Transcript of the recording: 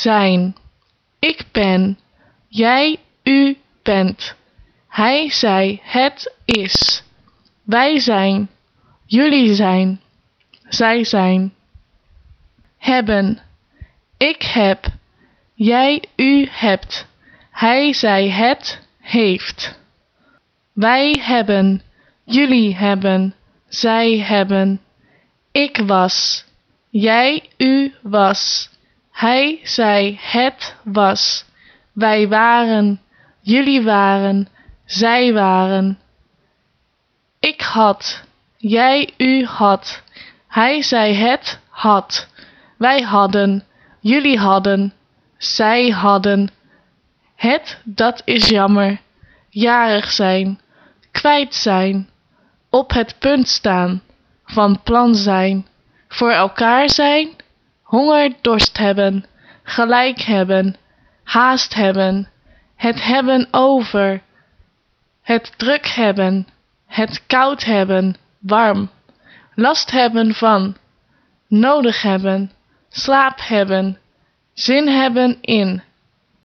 zijn. Ik ben, jij, u bent. Hij, zij, het is. Wij zijn, jullie zijn, zij zijn. Hebben. Ik heb, jij, u hebt. Hij, zij, het heeft. Wij hebben, jullie hebben, zij hebben. Ik was, jij, u was. Hij, zij, het was. Wij waren, jullie waren, zij waren. Ik had, jij, u had. Hij, zij, het had. Wij hadden, jullie hadden, zij hadden. Het, dat is jammer. Jarig zijn, kwijt zijn, op het punt staan, van plan zijn, voor elkaar zijn, honger, dorst hebben, gelijk hebben, haast hebben, het hebben over, het druk hebben, het koud hebben, warm, last hebben van, nodig hebben, slaap hebben, zin hebben in,